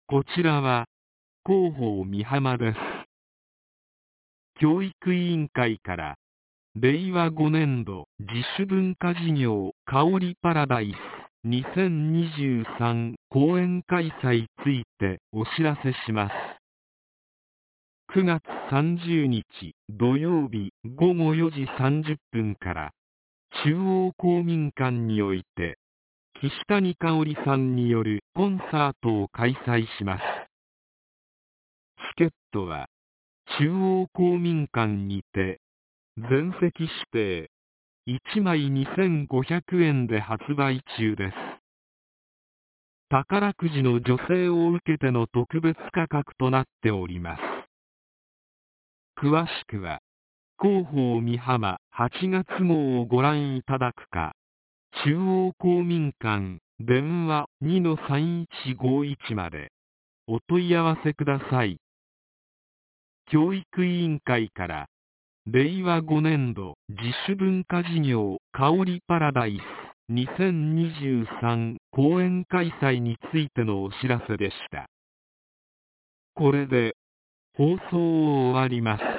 こちらは広報美浜です。教育委員会から令和5年度自主文化事業香りパラダイス2023講演開催ついてお知らせします。9月30日土曜日午後4時30分から中央公民館において岸谷香織さんによるコンサートを開催します。チケットは中央公民館にて全席指定1枚2500円で発売中です。宝くじの助成を受けての特別価格となっております。詳しくは広報美浜8月号をご覧いただくか、中央公民館電話 2-3151 までお問い合わせください。教育委員会から令和5年度自主文化事業香りパラダイス2023講演開催についてのお知らせでした。これで放送を終わります。